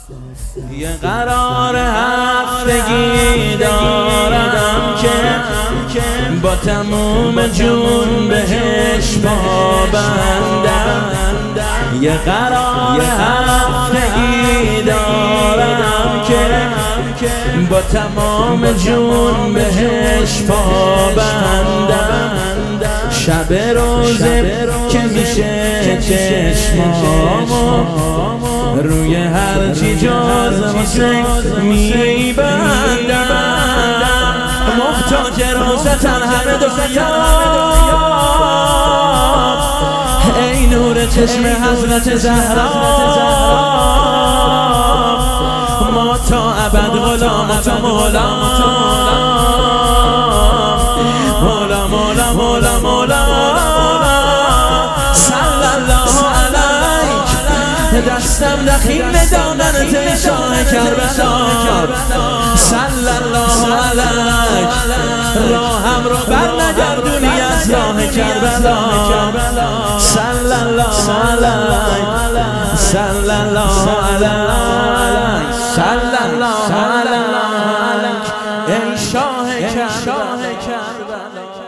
یه قرار هفتگی دارم که با تموم جون بهش پابندم. یه قرار هفتگی دارم که با تمام جون بهش پابندم. شب روزه که میشه چشمامو روی هر چی جز حسین میبندم. محتاج روزتن همه دنیا، ای نور چشم حضرت زهرا. ما تا ابد غلامت و مولا، مولا مولا مولا مولا. صلی الله علیک، دستم دخیل دامنت ای شاه کربلا. صلی الله علیک، راهم رو بر نگردونی از راه کربلا. صلی الله علیک، صلی الله علیک، صلی الله علیک، ای شاه کربلا.